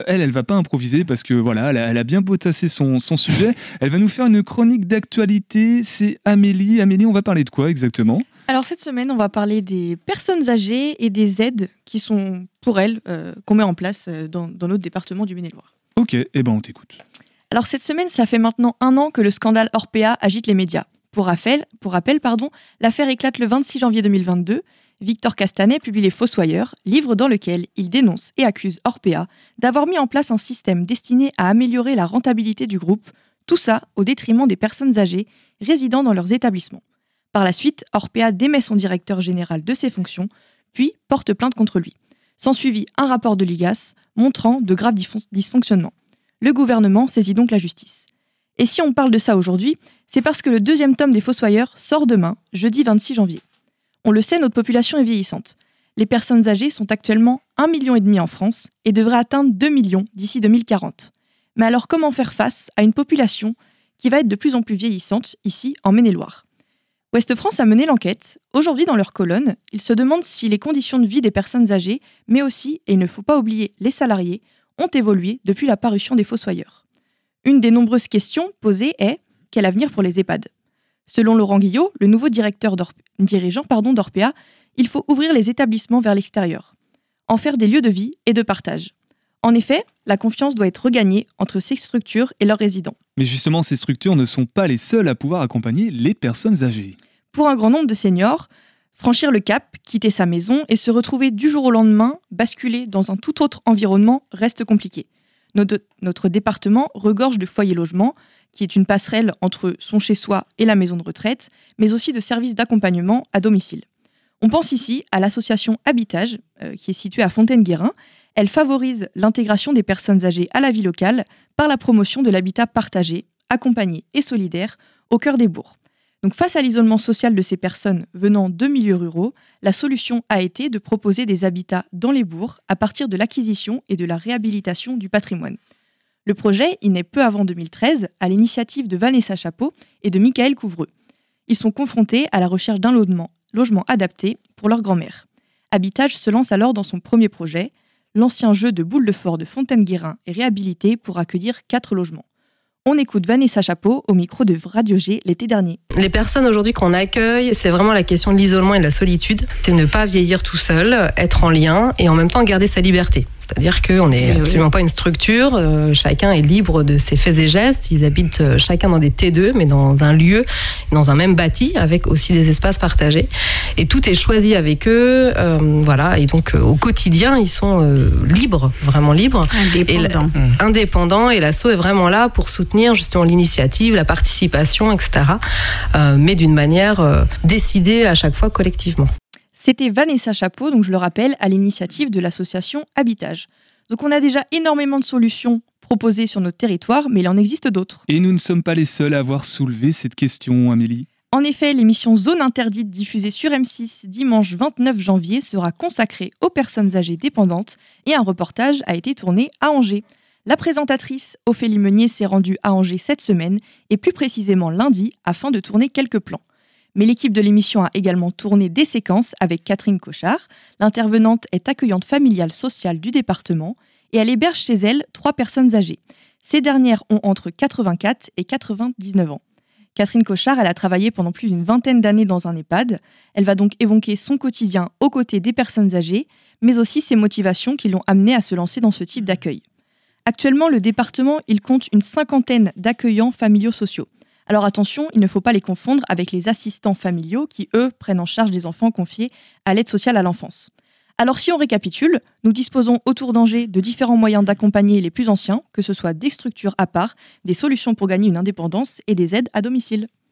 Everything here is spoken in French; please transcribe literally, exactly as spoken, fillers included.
elle, elle va pas improviser parce que voilà, elle a, elle a bien potassé son, son sujet. Elle va nous faire une chronique d'actualité. C'est Amélie. Amélie, on va parler de quoi exactement ? Alors cette semaine, on va parler des personnes âgées et des aides qui sont pour elles, euh, qu'on met en place dans, dans notre département du Maine-et-Loire. Ok, eh ben on t'écoute. Alors cette semaine, ça fait maintenant un an que le scandale Orpea agite les médias. Pour rappel, pour rappel pardon, l'affaire éclate le vingt-six janvier deux mille vingt-deux. Victor Castanet publie Les Fossoyeurs, livre dans lequel il dénonce et accuse Orpea d'avoir mis en place un système destiné à améliorer la rentabilité du groupe, tout ça au détriment des personnes âgées résidant dans leurs établissements. Par la suite, Orpea démet son directeur général de ses fonctions, puis porte plainte contre lui. S'ensuivit un rapport de l'I G A S montrant de graves dysfonctionnements. Le gouvernement saisit donc la justice. Et si on parle de ça aujourd'hui, c'est parce que le deuxième tome des Fossoyeurs sort demain, jeudi vingt-six janvier. On le sait, notre population est vieillissante. Les personnes âgées sont actuellement un virgule cinq million en France et devraient atteindre deux millions d'ici deux mille quarante. Mais alors comment faire face à une population qui va être de plus en plus vieillissante ici en Maine-et-Loire ? Ouest France a mené l'enquête. Aujourd'hui, dans leur colonne, ils se demandent si les conditions de vie des personnes âgées, mais aussi, et il ne faut pas oublier les salariés, ont évolué depuis la parution des Fossoyeurs. Une des nombreuses questions posées est « Quel avenir pour les EHPAD ?» Selon Laurent Guillot, le nouveau directeur dirigeant pardon, d'Orpea, il faut ouvrir les établissements vers l'extérieur, en faire des lieux de vie et de partage. En effet, la confiance doit être regagnée entre ces structures et leurs résidents. Mais justement, ces structures ne sont pas les seules à pouvoir accompagner les personnes âgées. Pour un grand nombre de seniors, franchir le cap, quitter sa maison et se retrouver du jour au lendemain, basculer dans un tout autre environnement, reste compliqué. Notre, notre département regorge de foyers logements, qui est une passerelle entre son chez-soi et la maison de retraite, mais aussi de services d'accompagnement à domicile. On pense ici à l'association Habitage, euh, qui est située à Fontaine-Guérin. Elle favorise l'intégration des personnes âgées à la vie locale par la promotion de l'habitat partagé, accompagné et solidaire au cœur des bourgs. Donc, face à l'isolement social de ces personnes venant de milieux ruraux, la solution a été de proposer des habitats dans les bourgs à partir de l'acquisition et de la réhabilitation du patrimoine. Le projet, il naît peu avant deux mille treize, à l'initiative de Vanessa Chapeau et de Michael Couvreux. Ils sont confrontés à la recherche d'un logement, logement adapté pour leur grand-mère. Habitage se lance alors dans son premier projet. L'ancien jeu de boules de fort de Fontaine-Guérin est réhabilité pour accueillir quatre logements. On écoute Vanessa Chapeau au micro de Radio G l'été dernier. Les personnes aujourd'hui qu'on accueille, c'est vraiment la question de l'isolement et de la solitude. C'est ne pas vieillir tout seul, être en lien et en même temps garder sa liberté. C'est-à-dire qu'on n'est absolument pas une structure, euh, chacun est libre de ses faits et gestes, ils habitent euh, chacun dans des T deux, mais dans un lieu, dans un même bâti, avec aussi des espaces partagés. Et tout est choisi avec eux, euh, voilà, et donc euh, au quotidien, ils sont euh, libres, vraiment libres. Indépendants. Et la, indépendants, et l'asso est vraiment là pour soutenir justement l'initiative, la participation, et cetera. Euh, mais d'une manière euh, décidée à chaque fois collectivement. C'était Vanessa Chapeau, donc je le rappelle, à l'initiative de l'association Habitage. Donc on a déjà énormément de solutions proposées sur notre territoire, mais il en existe d'autres. Et nous ne sommes pas les seuls à avoir soulevé cette question, Amélie. En effet, l'émission Zone Interdite diffusée sur M six dimanche vingt-neuf janvier sera consacrée aux personnes âgées dépendantes et un reportage a été tourné à Angers. La présentatrice Ophélie Meunier s'est rendue à Angers cette semaine et plus précisément lundi afin de tourner quelques plans. Mais l'équipe de l'émission a également tourné des séquences avec Catherine Cochard. L'intervenante est accueillante familiale sociale du département et elle héberge chez elle trois personnes âgées. Ces dernières ont entre quatre-vingt-quatre et quatre-vingt-dix-neuf ans. Catherine Cochard, elle a travaillé pendant plus d'une vingtaine d'années dans un EHPAD. Elle va donc évoquer son quotidien aux côtés des personnes âgées, mais aussi ses motivations qui l'ont amenée à se lancer dans ce type d'accueil. Actuellement, le département, il compte une cinquantaine d'accueillants familiaux sociaux. Alors attention, il ne faut pas les confondre avec les assistants familiaux qui, eux, prennent en charge des enfants confiés à l'aide sociale à l'enfance. Alors si on récapitule, nous disposons autour d'Angers de différents moyens d'accompagner les plus anciens, que ce soit des structures à part, des solutions pour gagner une indépendance et des aides à domicile.